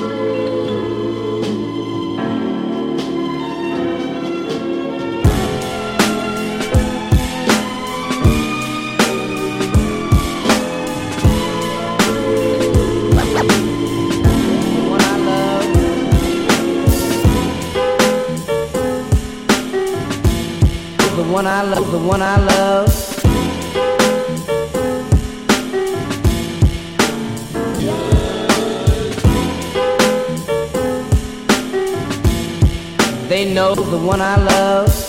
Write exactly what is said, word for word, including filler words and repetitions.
The one I love, the one I love. They know the one I love.